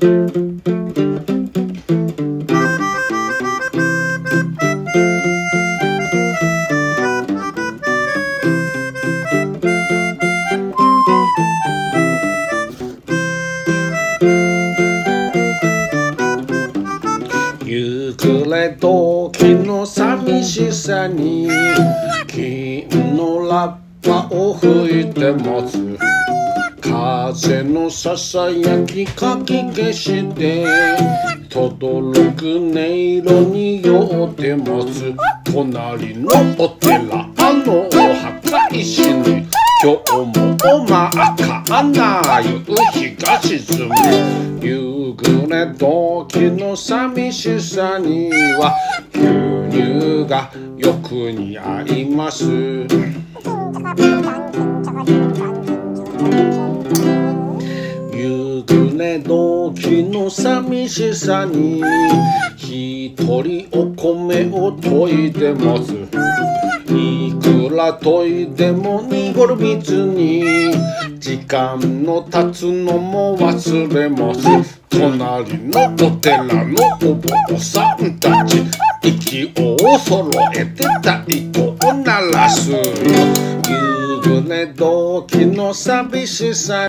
夕暮れ時の寂しさに金のラッパを吹いて待つ。風のささやきかき消して轟く音色に酔って待つ。隣のお寺のお墓石に今日もお真っ赤な夕日が沈む。夕暮れ時の寂しさには牛乳がよく似合います。夕暮れ時の寂しさに一人お米を研いで待つ。いくら研いでも濁る水に時間の経つのも忘れます。隣のお寺のお坊さんたち息を揃えて太鼓を鳴らすよ。夕暮れ時の寂しさ